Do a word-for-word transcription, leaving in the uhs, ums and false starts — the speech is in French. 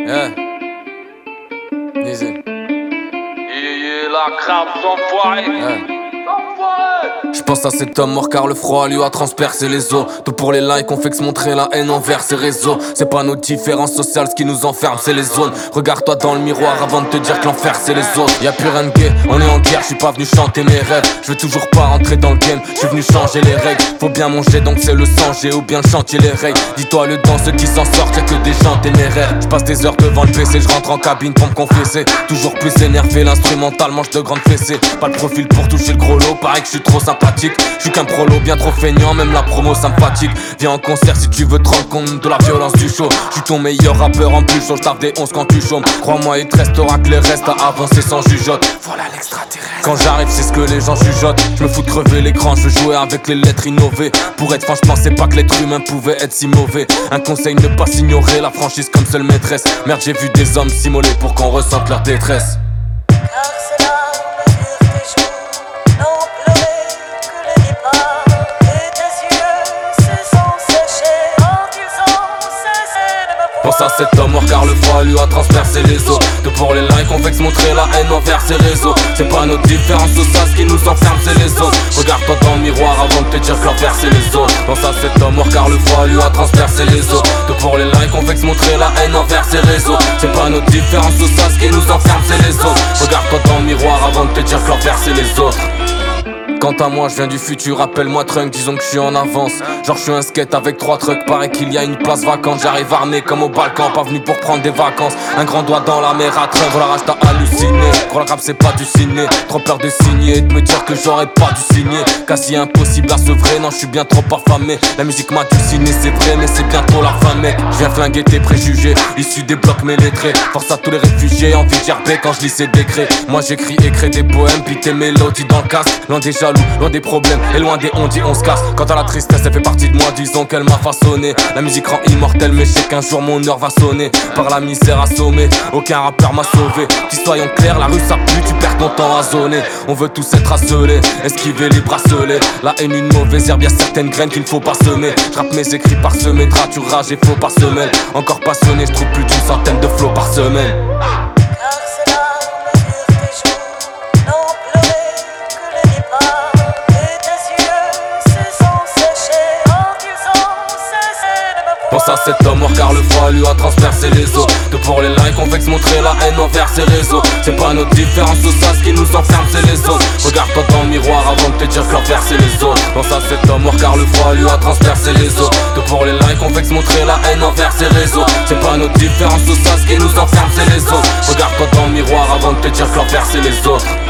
Yeah. Easy. Yeah, yeah, la crabe s'enfoirée. Yeah. Je pense à cet homme mort car le froid lui a transpercé les os. Tout pour les likes, on fait que se montrer la haine envers ces réseaux. C'est pas nos différences sociales, ce qui nous enferme, c'est les zones. Regarde-toi dans le miroir avant de te dire que l'enfer c'est les autres. Y'a plus rien de gay, on est en guerre, je suis pas venu chanter mes rêves. Je veux toujours pas rentrer dans le game, je suis venu changer les règles. Faut bien manger donc c'est le sang, j'ai ou bien le chantier les règles. Dis-toi le dans ceux qui s'en sortent, y'a que des gens téméraires. Je passe des heures devant le P C, je rentre en cabine pour me confesser. Toujours plus énervé, l'instrumental mange de grandes fessées. Pas le profil pour toucher le gros lot, pareil que je suis trop sympathique. Je suis qu'un prolo bien trop feignant, même la promo ça me fatigue. Viens en concert si tu veux te rendre compte de la violence du show. Je suis ton meilleur rappeur en plus chaud, j'taffe des onze quand tu chômes. Crois-moi il te restera que les restes à avancer sans jugeote. Voilà l'extraterrestre. Quand j'arrive c'est ce que les gens chuchotent. Je me fous de crever l'écran, je veux jouer avec les lettres innovées. Pour être franc je pensais pas que l'être humain pouvait être si mauvais. Un conseil, ne pas s'ignorer la franchise comme seule maîtresse. Merde j'ai vu des hommes s'immoler pour qu'on ressente leur détresse. Pense à cet homme mort car le froid lui a transpercé les os. De pour les likes on fait que se montrer la haine envers ces réseaux. C'est pas notre différence sociale, ce qui nous enferme c'est les autres. Regarde-toi dans le miroir avant de te dire que l'enfer c'est les autres. Pense à cet homme mort car le froid lui a transpercé les os. De pour les likes on fait que se montrer la haine envers ces réseaux. C'est pas notre différence sociale, ce qui nous enferme c'est les autres. Regarde-toi dans le miroir avant de te dire que l'enfer c'est les autres. Quant à moi je viens du futur, appelle-moi Trunk, disons que je suis en avance. Genre je suis un skate avec trois trucks, paraît qu'il y a une place vacante. J'arrive armé comme au Balkan, pas venu pour prendre des vacances. Un grand doigt dans la mer à Trunk, la rage t'a halluciné. Gros la rap c'est pas du ciné, trop peur de signer et de me dire que j'aurais pas dû signer. Quasi impossible à sevrer, non je suis bien trop affamé. La musique m'a dulciné c'est vrai mais c'est bientôt la fin mec. Je viens flinguer tes préjugés, issus des blocs mes lettrés. Force à tous les réfugiés, envie de gerber quand je lis ces décrets. Moi j'écris et crée des poèmes, puis tes mélodies dans le casque. Loin des jaloux, loin des problèmes et loin des on dit on se casse. Quant à la tristesse elle fait partie de moi, disons qu'elle m'a façonné. La musique rend immortelle mais je sais qu'un jour mon heure va sonner. Par la misère assommée, aucun rappeur m'a sauvé. Qui soyons clairs, la rue ça pue, tu perds ton temps à zoner. On veut tous être asselés, esquiver les bracelets. La haine une mauvaise herbe, y'a certaines graines qu'il ne faut pas semer. J'rappe mes écrits par semaine, tu rage et faux par semaine. Encore passionné, je trouve plus d'une centaine de flots par semaine. Pense à cet homme mort car le froid lui a transpercé les os. De pour les likes on fait que se montrer la haine envers ces réseaux. C'est pas notre différence sociale, ce qui nous enferme c'est les autres. Regarde-toi dans le miroir avant de te dire que l'enfer c'est les autres. Pense à cet homme mort car le froid lui a transpercé les os. De pour les likes on fait que se montrer la haine envers ces réseaux. C'est pas notre différence sociale, ce qui nous enferme c'est les autres. Regarde-toi dans le miroir avant de te dire que l'enfer c'est les autres.